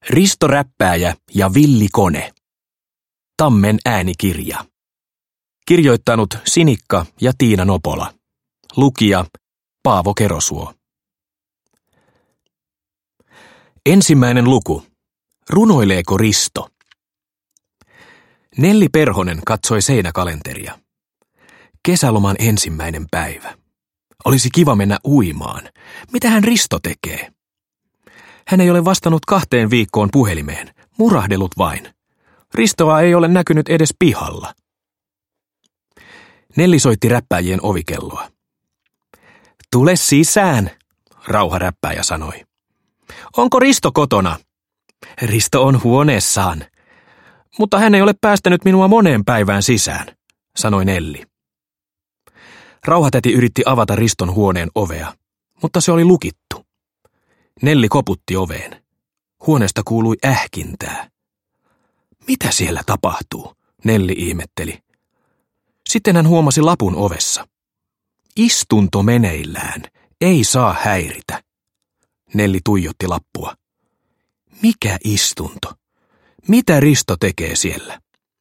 Risto Räppääjä ja Villi Kone. Tammen äänikirja. Kirjoittanut Sinikka ja Tiina Nopola. Lukija Paavo Kerosuo. Ensimmäinen luku. Runoileeko Risto? Nelli Perhonen katsoi seinäkalenteria. Kesäloman ensimmäinen päivä. Olisi kiva mennä uimaan. Mitähän Risto tekee? Hän ei ole vastannut 2 viikkoon puhelimeen. Murahdellut vain. Ristoa ei ole näkynyt edes pihalla. Nelli soitti räppääjien ovikelloa. Tule sisään, Rauha Räppääjä sanoi. Onko Risto kotona? Risto on huoneessaan. Mutta hän ei ole päästänyt minua moneen päivään sisään, sanoi Nelli. Rauhatäti yritti avata Riston huoneen ovea, mutta se oli lukittu. Nelli koputti oveen. Huoneesta kuului ähkintää. Mitä siellä tapahtuu? Nelli ihmetteli. Sitten hän huomasi lapun ovessa. Istunto meneillään. Ei saa häiritä. Nelli tuijotti lappua. Mikä istunto? Mitä Risto tekee siellä?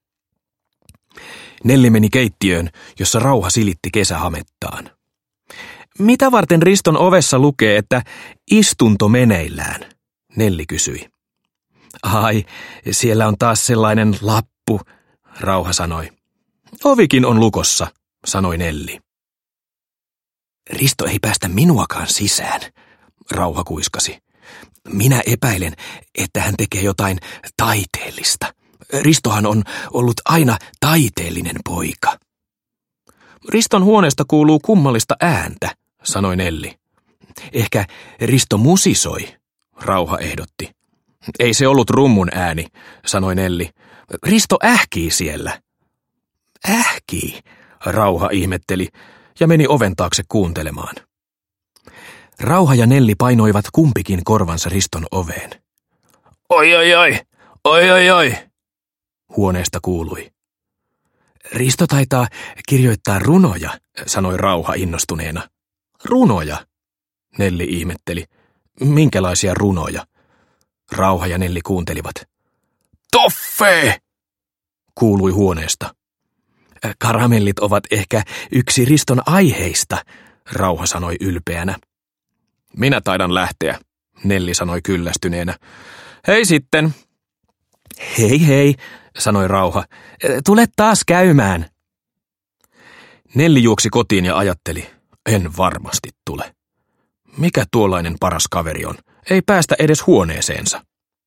Nelli meni keittiöön, jossa Rauha silitti kesähamettaan. Mitä varten Riston ovessa lukee, että istunto meneillään? Nelli kysyi. Ai, siellä on taas sellainen lappu, Rauha sanoi. Ovikin on lukossa, sanoi Nelli. Risto ei päästä minuakaan sisään, Rauha kuiskasi. Minä epäilen, että hän tekee jotain taiteellista. Ristohan on ollut aina taiteellinen poika. Riston huoneesta kuuluu kummallista ääntä, sanoi Nelli. Ehkä Risto musisoi, Rauha ehdotti. Ei se ollut rummun ääni, sanoi Nelli. Risto ähkii siellä. Ähkii, Rauha ihmetteli ja meni oven taakse kuuntelemaan. Rauha ja Nelli painoivat kumpikin korvansa Riston oveen. Oi, oi, oi, oi, oi, oi, huoneesta kuului. Risto taitaa kirjoittaa runoja, sanoi Rauha innostuneena. Runoja, Nelli ihmetteli. Minkälaisia runoja? Rauha ja Nelli kuuntelivat. Toffee, kuului huoneesta. Karamellit ovat ehkä yksi Riston aiheista, Rauha sanoi ylpeänä. Minä taidan lähteä, Nelli sanoi kyllästyneenä. Hei sitten. Hei hei, sanoi Rauha. Tule taas käymään. Nelli juoksi kotiin ja ajatteli. En varmasti tule. Mikä tuollainen paras kaveri on? Ei päästä edes huoneeseensa.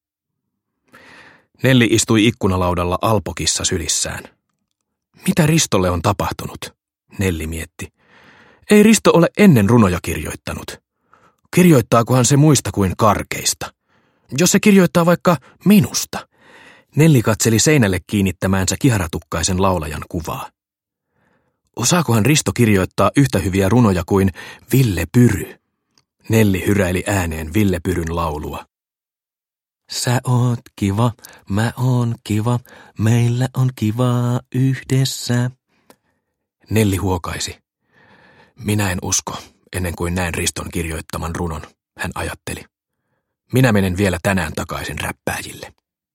Nelli istui ikkunalaudalla alpokissa sylissään. Mitä Ristolle on tapahtunut? Nelli mietti. Ei Risto ole ennen runoja kirjoittanut. Kirjoittaakohan se muista kuin karkeista? Jos se kirjoittaa vaikka minusta. Nelli katseli seinälle kiinnittämäänsä kiharatukkaisen laulajan kuvaa. Osaakohan Risto kirjoittaa yhtä hyviä runoja kuin Ville Pyry? Nelli hyräili ääneen Ville Pyryn laulua. Sä oot kiva, mä oon kiva, meillä on kivaa yhdessä. Nelli huokaisi. Minä en usko, ennen kuin näen Riston kirjoittaman runon, hän ajatteli. Minä menen vielä tänään takaisin räppääjille.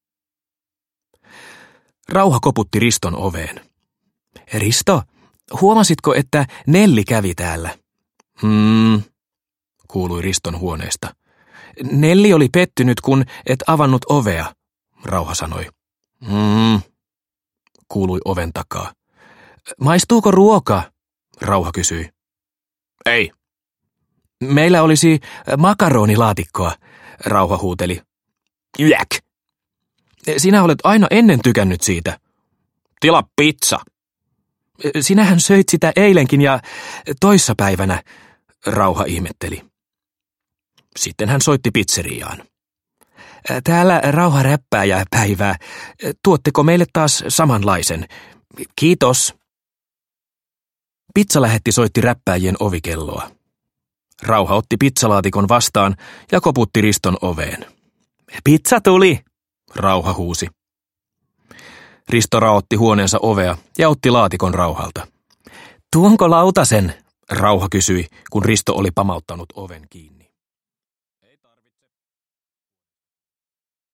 Rauha koputti Riston oveen. Risto, huomasitko, että Nelli kävi täällä? Kuului Riston huoneesta. Nelli oli pettynyt, kun et avannut ovea, Rauha sanoi. Kuului oven takaa. Maistuuko ruoka? Rauha kysyi. Ei. Meillä olisi makaronilaatikkoa, Rauha huuteli. Jäk! Sinä olet aina ennen tykännyt siitä. Tila pizza. Sinähän söit sitä eilenkin ja toissapäivänä, Rauha ihmetteli. Sitten hän soitti pizzeriaan. Täällä Rauha Räppääjä päivää. Tuotteko meille taas samanlaisen? Kiitos. Pizzalähetti soitti räppääjien ovikelloa. Rauha otti pizzalaatikon vastaan ja koputti Riston oveen. Pizza tuli, Rauha huusi. Risto raotti huoneensa ovea ja otti laatikon Rauhalta. Tuonko lautasen? Rauha kysyi, kun Risto oli pamauttanut oven kiinni.